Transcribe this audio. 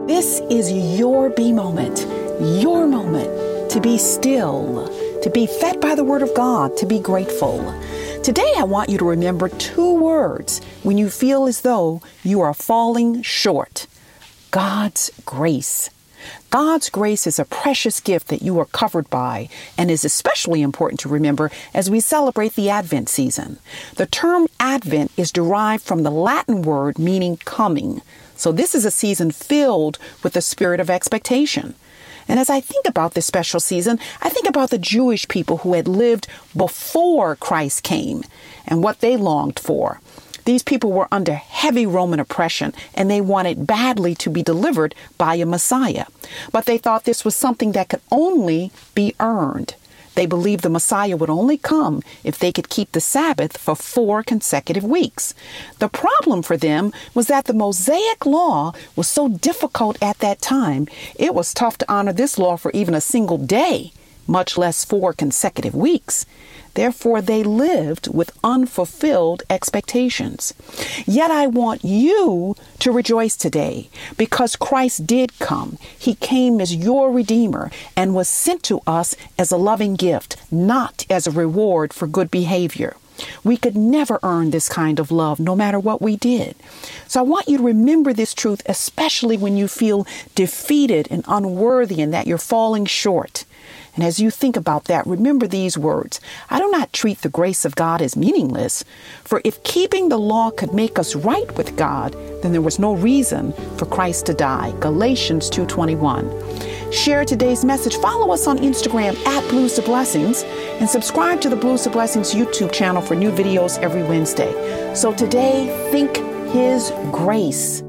This is your be moment to be still, to be fed by the word of God, to be grateful. Today, I want you to remember 2 words when you feel as though you are falling short. God's grace. God's grace is a precious gift that you are covered by and is especially important to remember as we celebrate the Advent season. The term Advent is derived from the Latin word meaning coming. So this is a season filled with the spirit of expectation. And as I think about this special season, I think about the Jewish people who had lived before Christ came and what they longed for. These people were under heavy Roman oppression, and they wanted badly to be delivered by a Messiah. But they thought this was something that could only be earned. They believed the Messiah would only come if they could keep the Sabbath for 4 consecutive weeks. The problem for them was that the Mosaic law was so difficult at that time, it was tough to honor this law for even a single day, much less 4 consecutive weeks. Therefore, they lived with unfulfilled expectations. Yet I want you to rejoice today because Christ did come. He came as your Redeemer and was sent to us as a loving gift, not as a reward for good behavior. We could never earn this kind of love, no matter what we did. So I want you to remember this truth, especially when you feel defeated and unworthy and that you're falling short. And as you think about that, remember these words. I do not treat the grace of God as meaningless, for if keeping the law could make us right with God, then there was no reason for Christ to die. Galatians 2:21. Share today's message. Follow us on Instagram @Blues to Blessings and subscribe to the Blues to Blessings YouTube channel for new videos every Wednesday. So today, think His grace.